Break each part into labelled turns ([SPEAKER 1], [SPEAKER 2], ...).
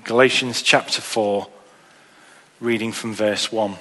[SPEAKER 1] Galatians chapter 4, reading from verse 1.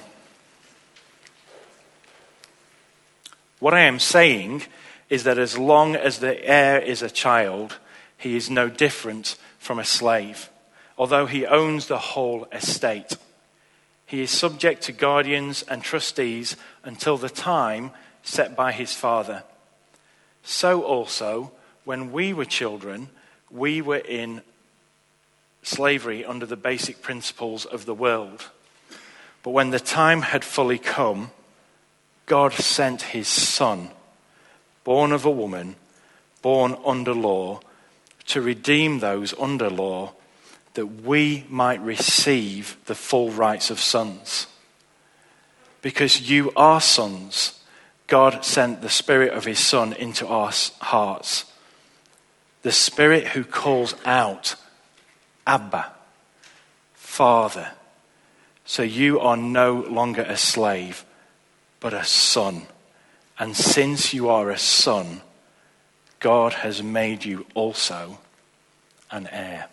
[SPEAKER 1] What I am saying is that as long as the heir is a child, he is no different from a slave, although he owns the whole estate. He is subject to guardians and trustees until the time set by his father. So also, when we were children, we were in slavery under the basic principles of the world. But when the time had fully come, God sent his Son, born of a woman, born under law, to redeem those under law, that we might receive the full rights of sons. Because you are sons, God sent the Spirit of his Son into our hearts, the Spirit who calls out, Abba, Father. So you are no longer a slave, but a son. And since you are a son, God has made you also an heir.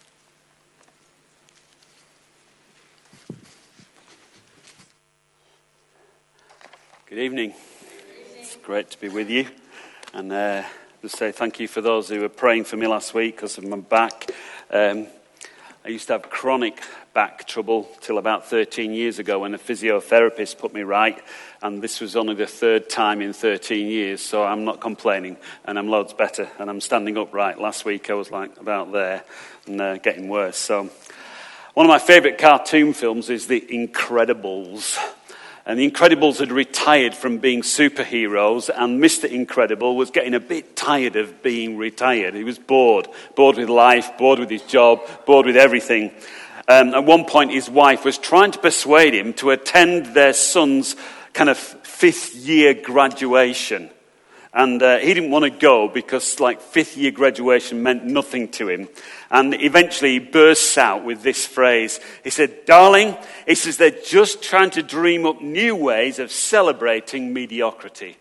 [SPEAKER 2] Good evening. It's great to be with you. And just say thank you for those who were praying for me last week because of my back. I used to have chronic back trouble till about 13 years ago when a physiotherapist put me right, and this was only the third time in 13 years, so I'm not complaining, and I'm loads better, and I'm standing upright. Last week I was like about there, and getting worse. So one of my favourite cartoon films is The Incredibles. And the Incredibles had retired from being superheroes, and Mr. Incredible was getting a bit tired of being retired. He was bored with life, bored with his job, bored with everything. At one point, his wife was trying to persuade him to attend their son's kind of 5th year graduation. And he didn't want to go because, like, 5th year graduation meant nothing to him. And eventually he bursts out with this phrase. He said, "Darling," he says, "they're just trying to dream up new ways of celebrating mediocrity."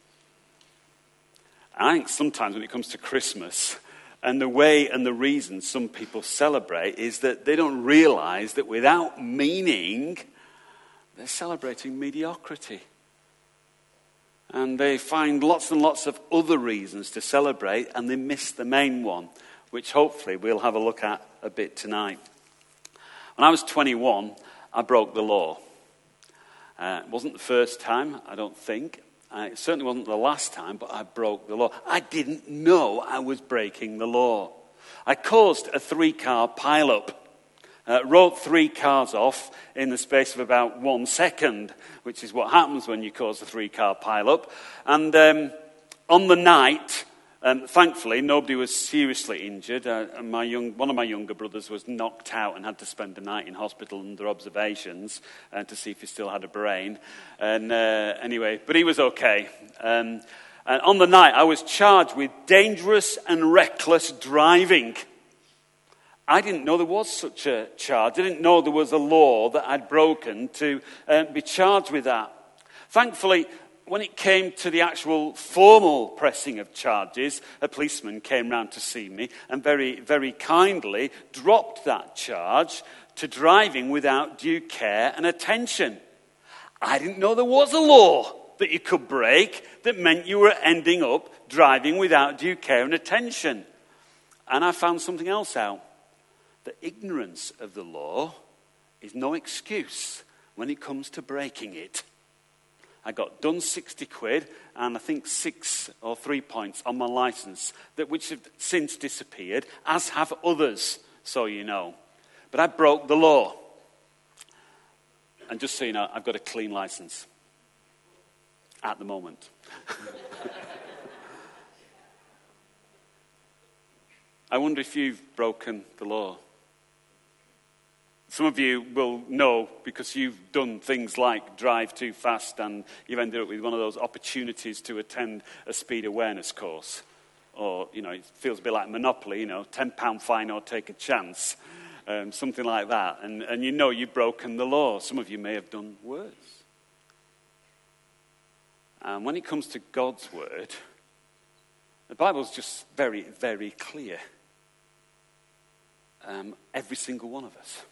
[SPEAKER 2] I think sometimes when it comes to Christmas, and the way and the reason some people celebrate is that they don't realize that without meaning, they're celebrating mediocrity. And they find lots and lots of other reasons to celebrate, and they miss the main one, which hopefully we'll have a look at a bit tonight. When I was 21, I broke the law. It wasn't the first time, I don't think. It certainly wasn't the last time, but I broke the law. I didn't know I was breaking the law. I caused a 3-car pile-up. Wrote 3 cars off in the space of about 1 second, which is what happens when you cause a 3-car pile-up. And on the night, thankfully, nobody was seriously injured. One of my younger brothers was knocked out and had to spend the night in hospital under observations to see if he still had a brain. And anyway, but he was okay. And on the night, I was charged with dangerous and reckless driving. I didn't know there was such a charge. I didn't know there was a law that I'd broken to be charged with that. Thankfully, when it came to the actual formal pressing of charges, a policeman came round to see me and very, very kindly dropped that charge to driving without due care and attention. I didn't know there was a law that you could break that meant you were ending up driving without due care and attention. And I found something else out. The ignorance of the law is no excuse when it comes to breaking it. I got done 60 quid and I think 6 or 3 points on my licence, which have since disappeared, as have others, so you know. But I broke the law. And just so you know, I've got a clean licence at the moment. I wonder if you've broken the law. Some of you will know because you've done things like drive too fast and you've ended up with one of those opportunities to attend a speed awareness course. Or, it feels a bit like Monopoly, £10 fine or take a chance. Something like that. And you've broken the law. Some of you may have done worse. And when it comes to God's word, the Bible's just very, very clear. every single one of us,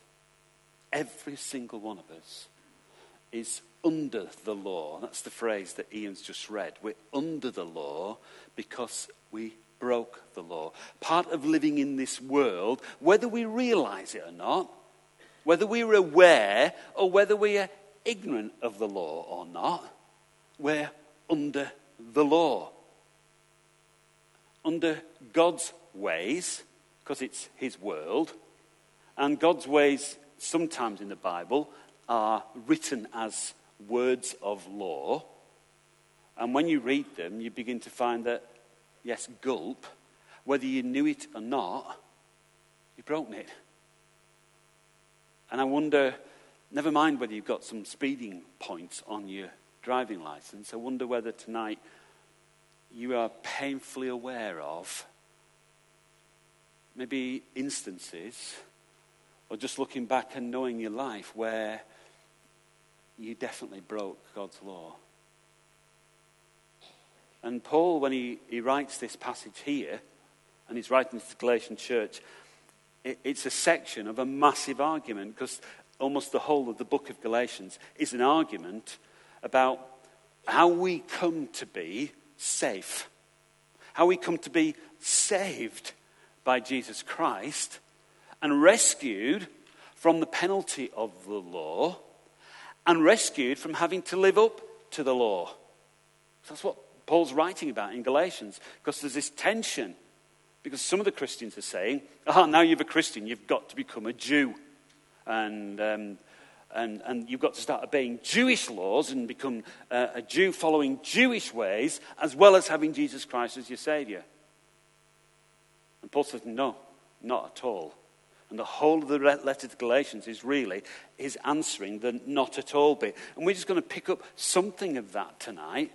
[SPEAKER 2] is under the law. That's the phrase that Ian's just read. We're under the law because we broke the law. Part of living in this world, whether we realize it or not, whether we're aware or whether we are ignorant of the law or not, we're under the law. Under God's ways, because it's his world, and God's ways sometimes in the Bible are written as words of law. And when you read them, you begin to find that, yes, gulp, whether you knew it or not, you've broken it. And I wonder, never mind whether you've got some speeding points on your driving license, I wonder whether tonight you are painfully aware of maybe instances, or just looking back and knowing your life where you definitely broke God's law. And Paul, when he writes this passage here, and he's writing to the Galatian church, it's a section of a massive argument, because almost the whole of the book of Galatians is an argument about how we come to be safe, how we come to be saved by Jesus Christ and rescued from the penalty of the law and rescued from having to live up to the law. That's what Paul's writing about in Galatians, because there's this tension. Because some of the Christians are saying, now you're a Christian, you've got to become a Jew. And you've got to start obeying Jewish laws and become a Jew following Jewish ways, as well as having Jesus Christ as your Savior. And Paul says, no, not at all. And the whole of the letter to Galatians is answering the not at all bit. And we're just going to pick up something of that tonight.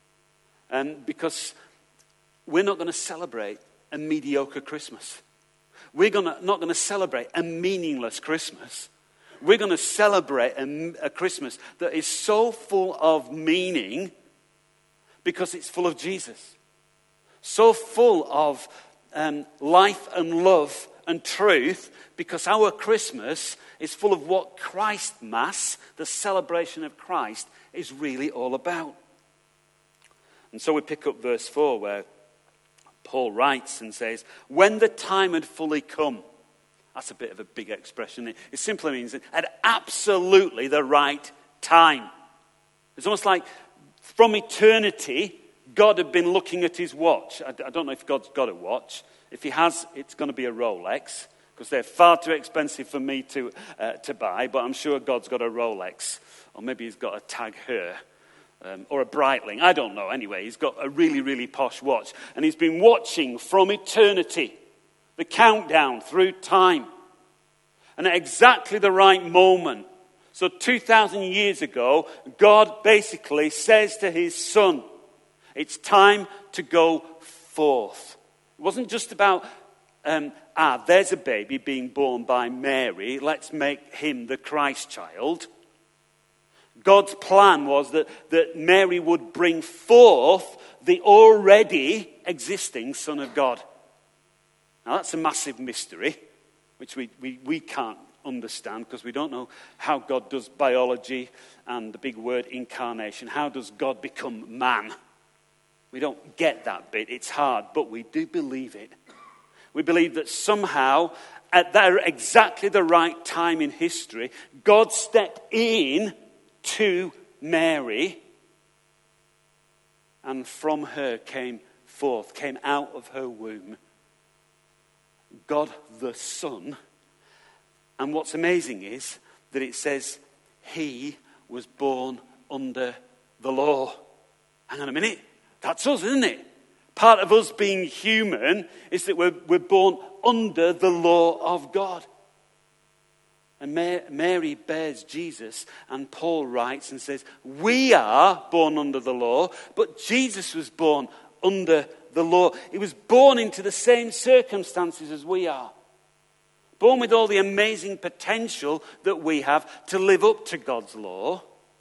[SPEAKER 2] Because we're not going to celebrate a mediocre Christmas. We're not going to celebrate a meaningless Christmas. We're going to celebrate a Christmas that is so full of meaning because it's full of Jesus. So full of life and love and truth, because our Christmas is full of what Christ Mass, the celebration of Christ, is really all about. And so we pick up verse 4 where Paul writes and says, when the time had fully come. That's a bit of a big expression. It simply means at absolutely the right time. It's almost like from eternity, God had been looking at his watch. I don't know if God's got a watch. If he has, it's going to be a Rolex, because they're far too expensive for me to buy, but I'm sure God's got a Rolex. Or maybe he's got a Tag Heuer. Or a Breitling, I don't know. Anyway, he's got a really, really posh watch. And he's been watching from eternity, the countdown through time. And at exactly the right moment, so 2,000 years ago, God basically says to his son, it's time to go forth. It wasn't just about, there's a baby being born by Mary, let's make him the Christ child. God's plan was that Mary would bring forth the already existing Son of God. Now that's a massive mystery, which we can't understand, because we don't know how God does biology and the big word incarnation. How does God become man? We don't get that bit. It's hard, but we do believe it. We believe that somehow, at exactly the right time in history, God stepped in to Mary, and from her came out of her womb, God the Son. And what's amazing is that it says he was born under the law. Hang on a minute, that's us, isn't it? Part of us being human is that we're born under the law of God. And Mary bears Jesus, and Paul writes and says, we are born under the law, but Jesus was born under the law. He was born into the same circumstances as we are. Born with all the amazing potential that we have to live up to God's law.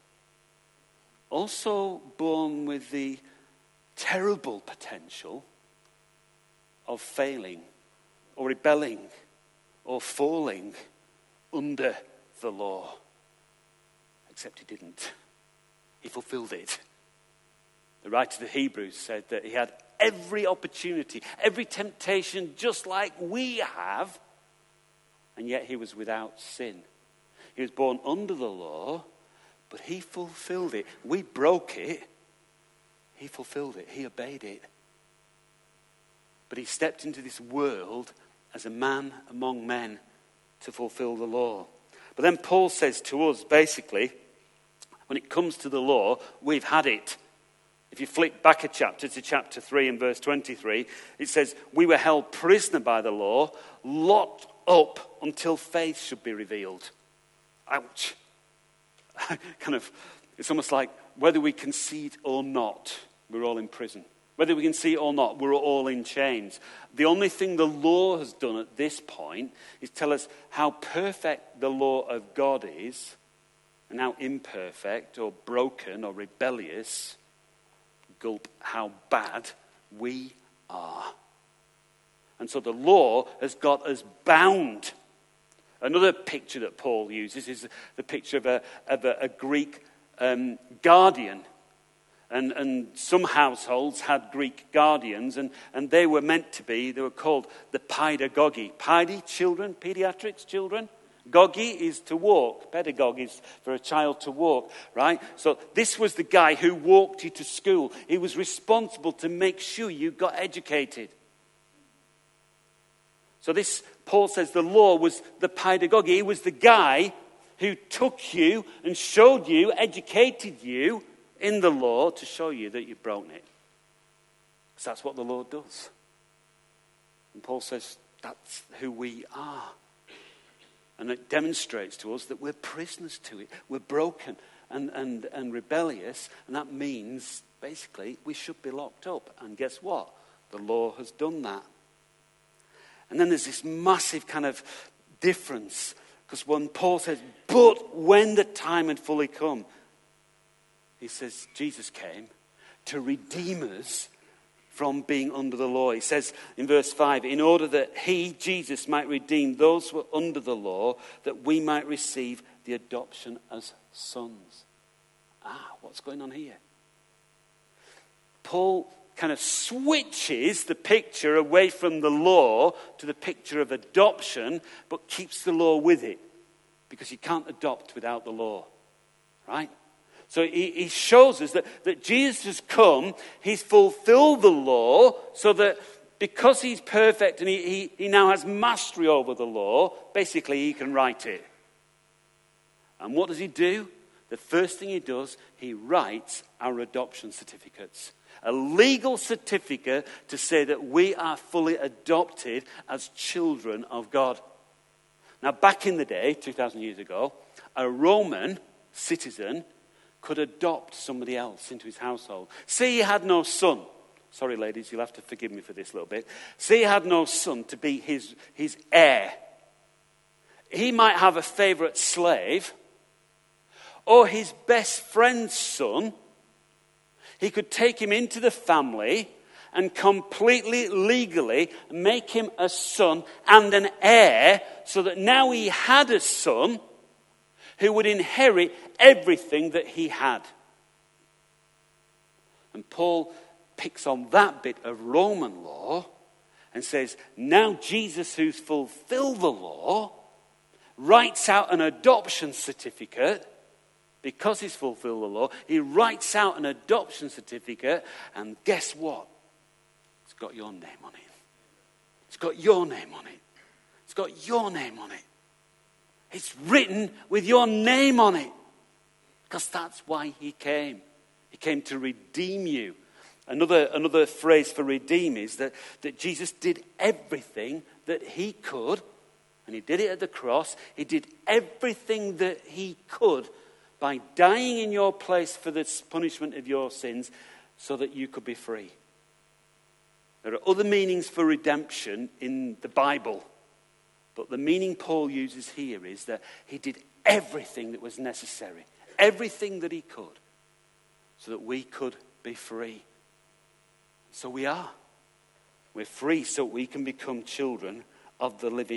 [SPEAKER 2] Also born with the terrible potential of failing or rebelling or falling under the law. Except he didn't. He fulfilled it. The writer of the Hebrews said that he had every opportunity, every temptation just like we have, and yet he was without sin. He was born under the law, but he fulfilled it. We broke it. He fulfilled it. He obeyed it. But he stepped into this world as a man among men to fulfill the law. But then Paul says to us, basically, when it comes to the law, we've had it. If you flick back a chapter to chapter 3 and verse 23, it says, we were held prisoner by the law, locked up until faith should be revealed. Ouch. It's almost like whether we concede or not, we're all in prison. Whether we can see it or not, we're all in chains. The only thing the law has done at this point is tell us how perfect the law of God is and how imperfect or broken or rebellious, gulp, how bad we are. And so the law has got us bound. Another picture that Paul uses is the picture of a Greek guardian. And some households had Greek guardians, and they were called the pedagogi. Children, pediatrics children. Gogi is to walk. Pedagogue is for a child to walk, right? So this was the guy who walked you to school. He was responsible to make sure you got educated. So Paul says the law was the pedagogue. He was the guy who took you and showed you, educated you in the law to show you that you've broken it. Because that's what the law does. And Paul says that's who we are. And it demonstrates to us that we're prisoners to it. We're broken and rebellious. And that means, basically, we should be locked up. And guess what? The law has done that. And then there's this massive kind of difference. Because when Paul says, but when the time had fully come, he says Jesus came to redeem us from being under the law. He says in verse 5, in order that he, Jesus, might redeem those who were under the law, that we might receive the adoption as sons. What's going on here? Paul kind of switches the picture away from the law to the picture of adoption, but keeps the law with it. Because you can't adopt without the law. Right? So he shows us that Jesus has come, he's fulfilled the law, so that because he's perfect and he now has mastery over the law, basically he can write it. And what does he do? The first thing he does, he writes our adoption certificates. A legal certificate to say that we are fully adopted as children of God. Now, back in the day, 2,000 years ago, a Roman citizen could adopt somebody else into his household. Say he had no son. Sorry, ladies, you'll have to forgive me for this a little bit. Say he had no son to be his heir. He might have a favorite slave or his best friend's son. He could take him into the family and completely legally make him a son and an heir, so that now he had a son who would inherit everything that he had. And Paul picks on that bit of Roman law and says, now Jesus, who's fulfilled the law, writes out an adoption certificate. Because he's fulfilled the law, he writes out an adoption certificate, and guess what? It's got your name on it. It's got your name on it. It's got your name on it. It's written with your name on it. Because that's why he came. He came to redeem you. Another phrase for redeem is that Jesus did everything that he could, and he did it at the cross. He did everything that he could by dying in your place for the punishment of your sins so that you could be free. There are other meanings for redemption in the Bible, but the meaning Paul uses here is that he did everything that was necessary, everything that he could, so that we could be free. So we are. We're free so we can become children of the living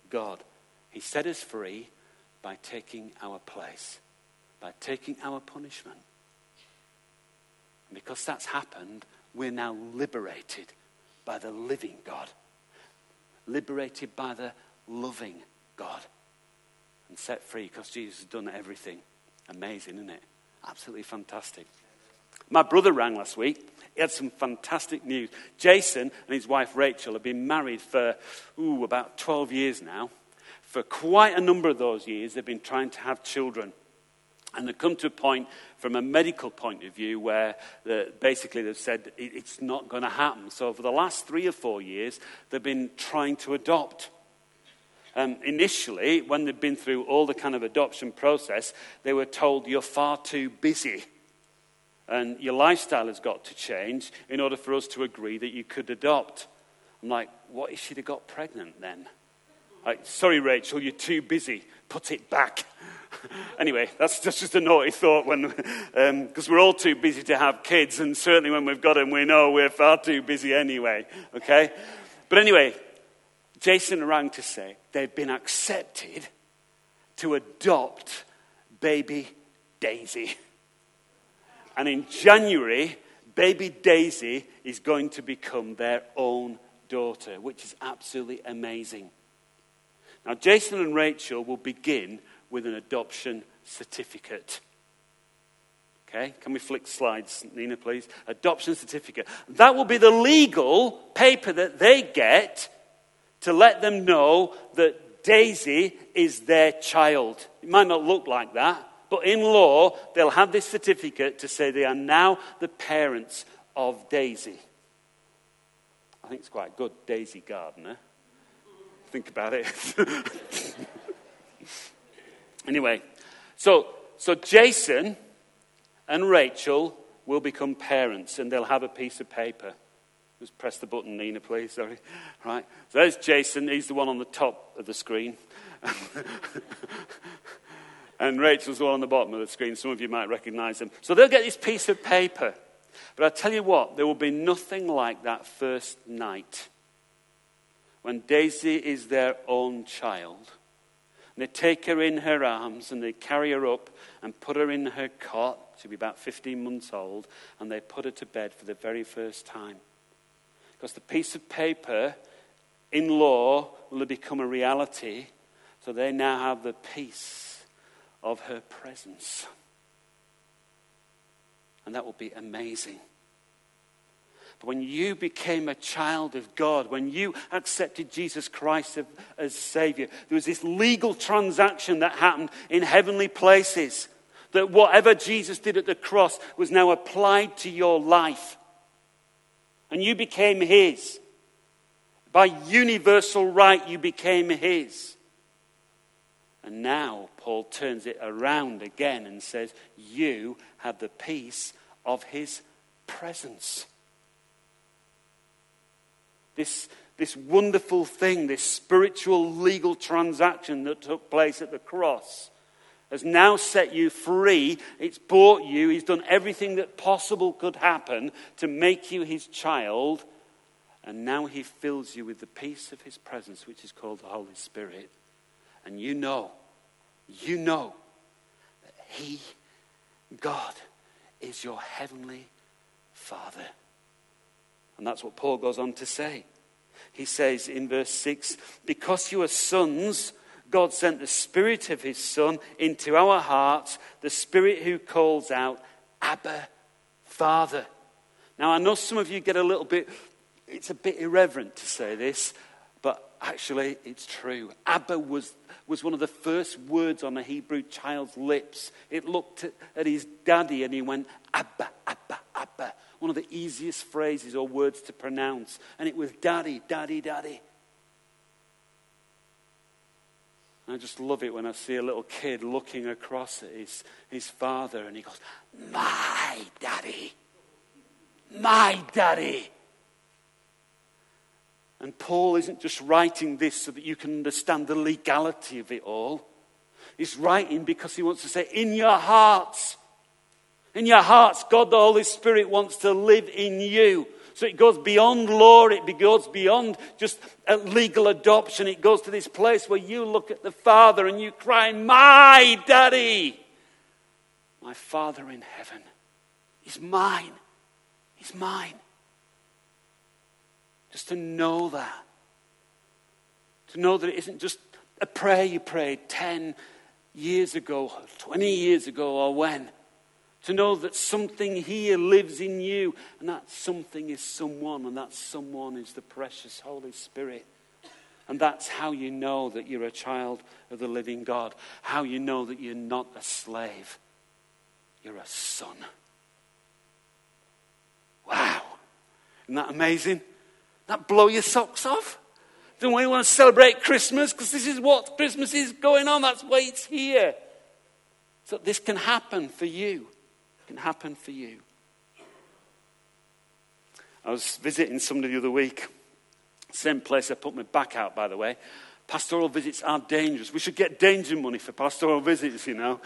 [SPEAKER 2] God. He set us free by taking our place, by taking our punishment. And because that's happened, we're now liberated by the living God, liberated by the loving God, and set free because Jesus has done everything. Amazing, isn't it? Absolutely fantastic. My brother rang last week. He had some fantastic news. Jason and his wife Rachel have been married for about 12 years now. For quite a number of those years, they've been trying to have children. And they've come to a point, from a medical point of view, where basically they've said it's not going to happen. So for the last 3 or 4 years, they've been trying to adopt. Initially, when they'd been through all the kind of adoption process, they were told, you're far too busy. And your lifestyle has got to change in order for us to agree that you could adopt. I'm like, what if she'd have got pregnant then? Like, sorry, Rachel, you're too busy. Put it back. Anyway, that's just a naughty thought because we're all too busy to have kids, and certainly when we've got them, we know we're far too busy anyway, okay? But anyway, Jason rang to say they've been accepted to adopt baby Daisy. And in January, baby Daisy is going to become their own daughter, which is absolutely amazing. Now, Jason and Rachel will begin with an adoption certificate. Okay, can we flick slides, Nina, please? Adoption certificate. That will be the legal paper that they get to let them know that Daisy is their child. It might not look like that, but in law, they'll have this certificate to say they are now the parents of Daisy. I think it's quite good, Daisy Gardner. Think about it. Anyway, so Jason and Rachel will become parents, and they'll have a piece of paper. Just press the button, Nina, please. Sorry. Right. So there's Jason. He's the one on the top of the screen. And Rachel's the one on the bottom of the screen. Some of you might recognize them. So they'll get this piece of paper. But I tell you what, there will be nothing like that first night when Daisy is their own child. And they take her in her arms and they carry her up and put her in her cot. She'll be about 15 months old. And they put her to bed for the very first time. Because the piece of paper in law will become a reality. So they now have the peace of her presence. And that will be amazing. But when you became a child of God, when you accepted Jesus Christ as Savior, there was this legal transaction that happened in heavenly places. That whatever Jesus did at the cross was now applied to your life. And you became His. By universal right, you became His. And now Paul turns it around again and says, you have the peace of His presence. This wonderful thing, this spiritual legal transaction that took place at the cross has now set you free. It's bought you. He's done everything that possible could happen to make you His child. And now He fills you with the peace of His presence, which is called the Holy Spirit. And you know that He, God, is your heavenly Father. And that's what Paul goes on to say. He says in verse 6, because you are sons, God sent the Spirit of His Son into our hearts, the Spirit who calls out, Abba, Father. Now, I know some of you get it's a bit irreverent to say this, but actually it's true. Abba was one of the first words on a Hebrew child's lips. It looked at his daddy and he went, Abba, Abba, Abba. One of the easiest phrases or words to pronounce. And it was daddy, daddy, daddy. I just love it when I see a little kid looking across at his father and he goes, my daddy, my daddy. And Paul isn't just writing this so that you can understand the legality of it all. He's writing because he wants to say, in your hearts, God the Holy Spirit wants to live in you So it goes beyond law. It goes beyond just a legal adoption. It goes to this place where you look at the Father and you cry, my daddy, my Father in heaven. He's mine. He's mine. Just to know that. To know that it isn't just a prayer you prayed 10 years ago, 20 years ago, or when. To know that something here lives in you, and that something is someone, and that someone is the precious Holy Spirit. And that's how you know that you're a child of the living God. How you know that you're not a slave. You're a son. Wow. Isn't that amazing? That blow your socks off? Don't we want to celebrate Christmas? Because this is what Christmas is going on. That's why it's here. So this can happen for you. It can happen for you. I was visiting somebody the other week. Same place I put my back out, by the way. Pastoral visits are dangerous. We should get danger money for pastoral visits, you know.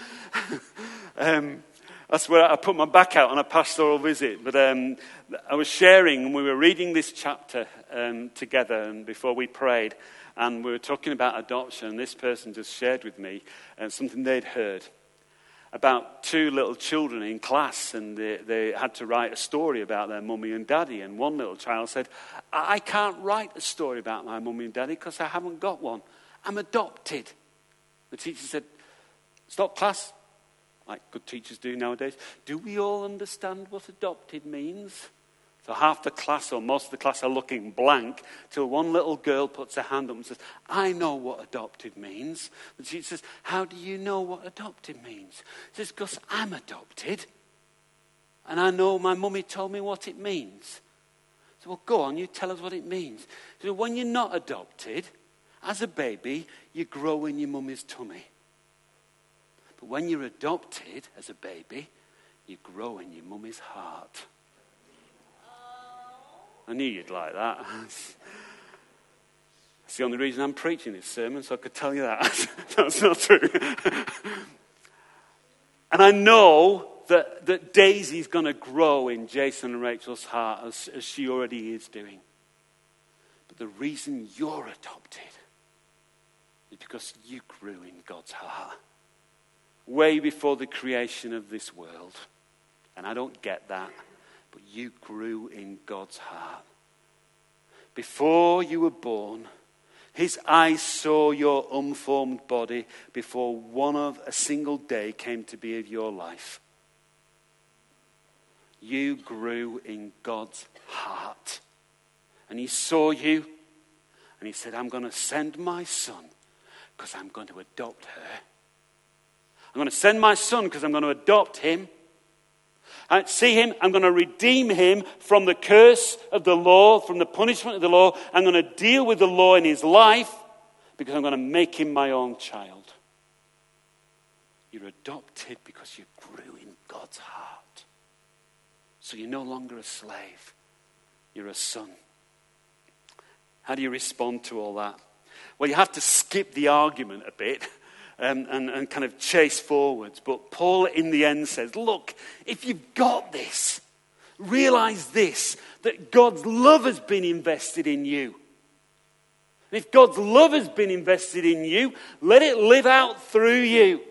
[SPEAKER 2] That's where I put my back out on a pastoral visit. But I was sharing, and we were reading this chapter together, and before we prayed, and we were talking about adoption. And this person just shared with me something they'd heard about two little children in class, and they had to write a story about their mummy and daddy. And one little child said, I can't write a story about my mummy and daddy because I haven't got one. I'm adopted. The teacher said, stop class. Like good teachers do nowadays. Do we all understand what adopted means? So half the class or most of the class are looking blank till one little girl puts her hand up and says, I know what adopted means. The teacher says, how do you know what adopted means? She says, because I'm adopted. And I know my mummy told me what it means. So, well, go on, you tell us what it means. So when you're not adopted, as a baby, you grow in your mummy's tummy. But when you're adopted as a baby, you grow in your mummy's heart. I knew you'd like that. That's the only reason I'm preaching this sermon, so I could tell you that. That's not true. And I know that Daisy's going to grow in Jason and Rachel's heart as she already is doing. But the reason you're adopted is because you grew in God's heart. Way before the creation of this world. And I don't get that. But you grew in God's heart. Before you were born, his eyes saw your unformed body before one of a single day came to be of your life. You grew in God's heart. And he saw you and he said, I'm going to send my son because I'm going to adopt her. I'm going to send my son because I'm going to adopt him. I see him, I'm going to redeem him from the curse of the law, from the punishment of the law. I'm going to deal with the law in his life because I'm going to make him my own child. You're adopted because you grew in God's heart. So you're no longer a slave. You're a son. How do you respond to all that? Well, you have to skip the argument a bit. And kind of chase forwards. But Paul in the end says, look, if you've got this, realize this, that God's love has been invested in you. And if God's love has been invested in you, let it live out through you.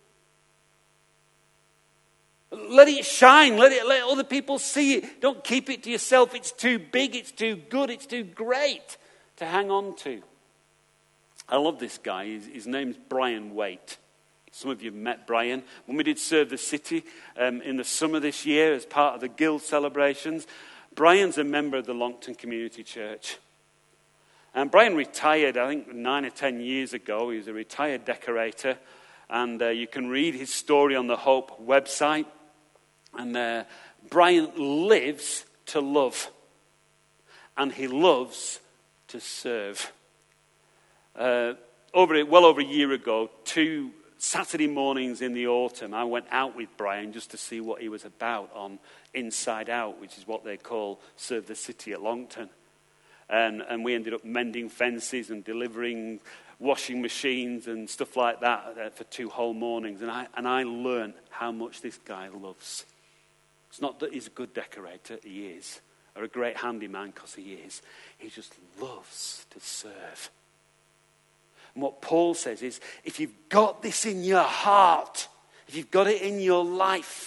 [SPEAKER 2] Let it shine. Let other people see it. Don't keep it to yourself. It's too big, it's too good, it's too great to hang on to. I love this guy. His name's Brian Waite. Some of you have met Brian. When we did Serve the City in the summer this year as part of the Guild celebrations, Brian's a member of the Longton Community Church. And Brian retired, I think, 9 or 10 years ago. He was a retired decorator. And you can read his story on the Hope website. And Brian lives to love. And he loves to serve. Well over a year ago, 2 Saturday mornings in the autumn, I went out with Brian just to see what he was about on Inside Out, which is what they call Serve the City at Longton. And we ended up mending fences and delivering washing machines and stuff like that for 2 whole mornings. And I learned how much this guy loves. It's not that he's a good decorator, he is. or a great handyman, because he is. He just loves to serve. And what Paul says is, if you've got this in your heart, if you've got it in your life,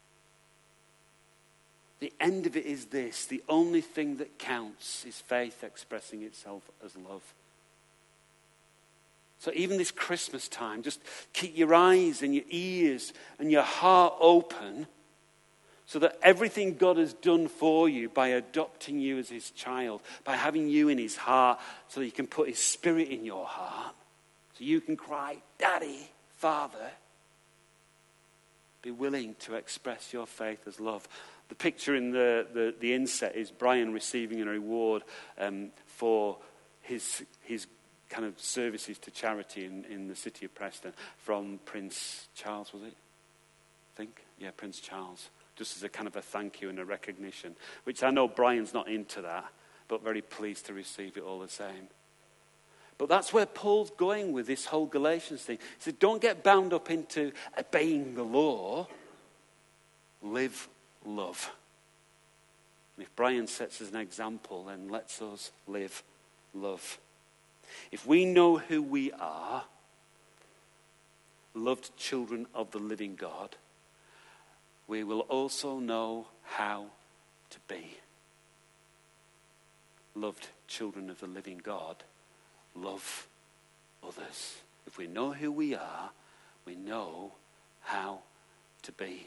[SPEAKER 2] the end of it is this: the only thing that counts is faith expressing itself as love. So even this Christmas time, just keep your eyes and your ears and your heart open, so that everything God has done for you by adopting you as his child, by having you in his heart, so that he can put his spirit in your heart, so you can cry, Daddy, Father, be willing to express your faith as love. The picture in the inset is Brian receiving a reward for his kind of services to charity in the city of Preston from Prince Charles, was it? I think? Yeah, Prince Charles. Just as a kind of a thank you and a recognition, which I know Brian's not into that, but very pleased to receive it all the same. But that's where Paul's going with this whole Galatians thing. He said, don't get bound up into obeying the law. Live love. And if Brian sets us an example, then let's us live love. If we know who we are, loved children of the living God, we will also know how to be. Loved children of the living God, love others. If we know who we are, we know how to be.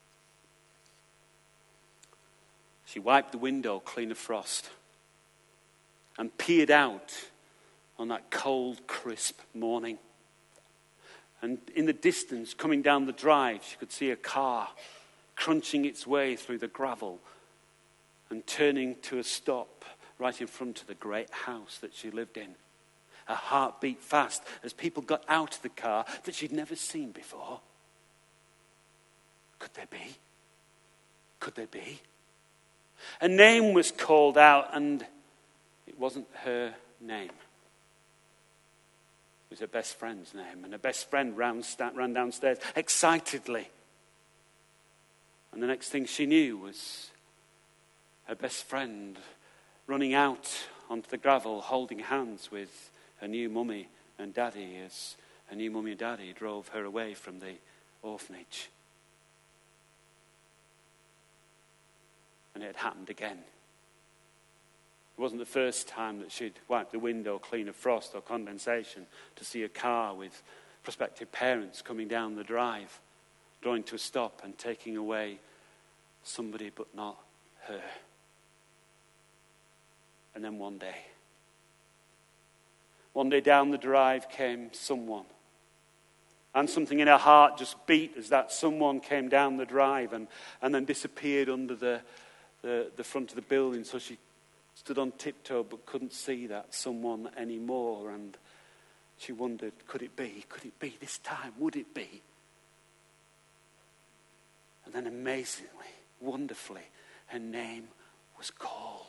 [SPEAKER 2] She wiped the window clean of frost and peered out on that cold, crisp morning. And in the distance, coming down the drive, she could see a car crunching its way through the gravel and turning to a stop right in front of the great house that she lived in. Her heart beat fast as people got out of the car that she'd never seen before. Could there be? Could there be? A name was called out, and it wasn't her name. It was her best friend's name, and her best friend ran downstairs excitedly. And the next thing she knew was her best friend running out onto the gravel, holding hands with her new mummy and daddy as her new mummy and daddy drove her away from the orphanage. And it had happened again. It wasn't the first time that she'd wiped the window clean of frost or condensation to see a car with prospective parents coming down the drive, drawing to a stop and taking away somebody but not her. And then one day down the drive came someone. And something in her heart just beat as that someone came down the drive and then disappeared under the front of the building. So she stood on tiptoe but couldn't see that someone anymore. And she wondered, could it be? Could it be this time? Would it be? And then amazingly, wonderfully, her name was called.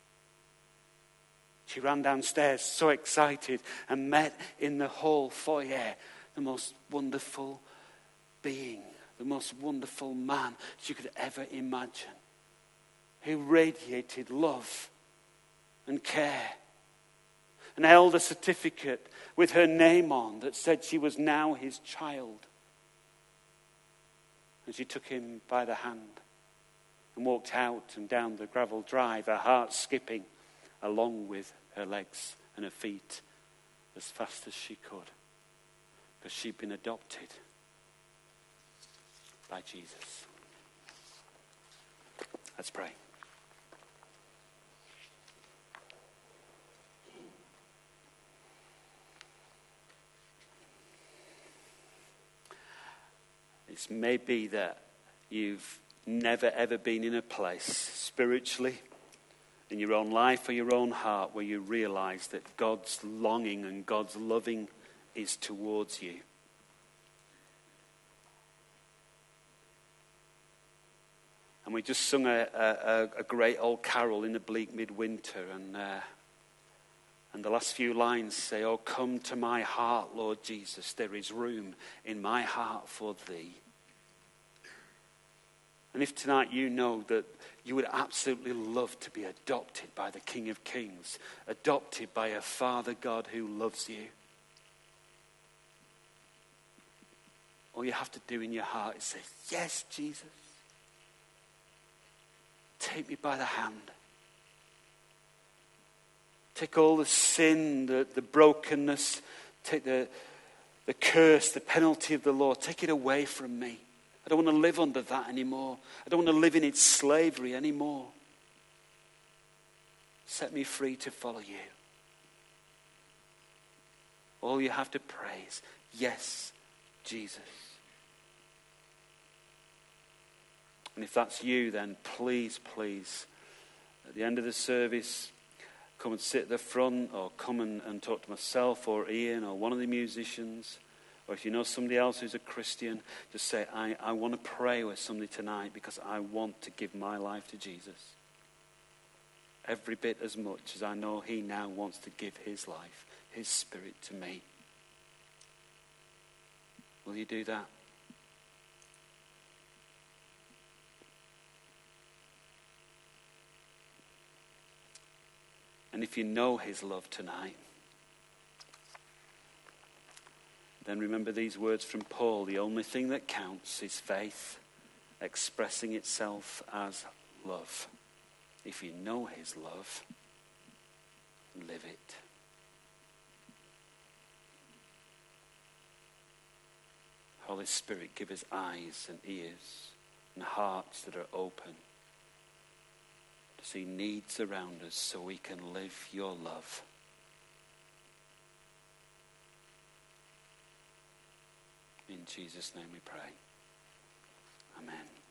[SPEAKER 2] She ran downstairs so excited and met in the hall foyer the most wonderful being, the most wonderful man she could ever imagine. He radiated love and care and held a certificate with her name on that said she was now his child. And she took him by the hand and walked out and down the gravel drive, her heart skipping along with her legs and her feet as fast as she could, because she'd been adopted by Jesus. Let's pray. It may be that you've never ever been in a place spiritually in your own life or your own heart where you realize that God's longing and God's loving is towards you. And we just sung a great old carol in the bleak midwinter, and the last few lines say, "Oh, come to my heart, Lord Jesus, there is room in my heart for thee." And if tonight you know that you would absolutely love to be adopted by the King of Kings, adopted by a Father God who loves you, all you have to do in your heart is say, yes, Jesus. Take me by the hand. Take all the sin, the brokenness, take the curse, the penalty of the law. Take it away from me. I don't want to live under that anymore. I don't want to live in its slavery anymore. Set me free to follow you. All you have to pray is, yes, Jesus. And if that's you, then please, at the end of the service, come and sit at the front, or come and talk to myself or Ian or one of the musicians. Or if you know somebody else who's a Christian, just say, I want to pray with somebody tonight because I want to give my life to Jesus. Every bit as much as I know he now wants to give his life, his spirit to me. Will you do that? And if you know his love tonight, then remember these words from Paul. The only thing that counts is faith expressing itself as love. If you know his love, live it. Holy Spirit, give us eyes and ears and hearts that are open to see needs around us so we can live your love. In Jesus' name we pray. Amen.